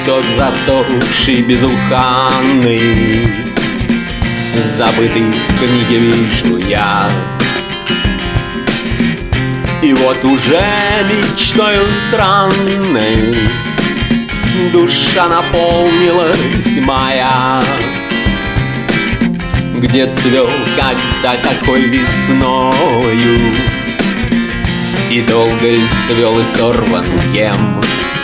цветок засохший, безуханный, забытый в книге вижу я. И вот уже мечтою странной душа наполнилась моя, где цвел когда такой весною, и долго ль цвел и сорван кем,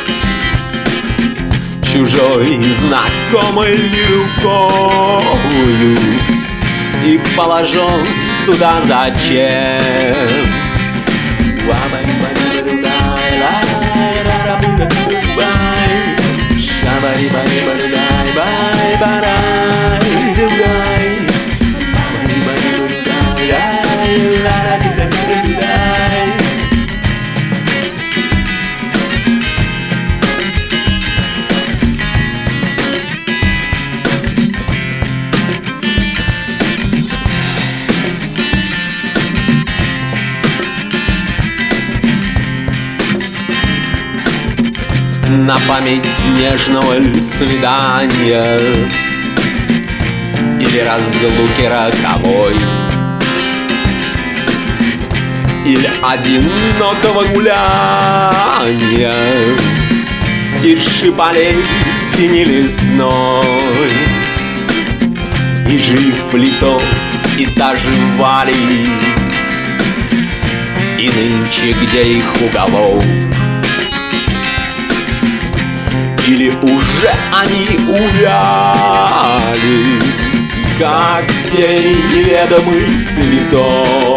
чужой и знакомой рукою, и положен сюда зачем? На память нежного ль свидания или разлуки роковой, или одинокого гуляния в тиши полей, в тени лесной. И жив ли тот, и та жива ли, и нынче где их уголок? Или уже они увяли, как сей неведомый цветок?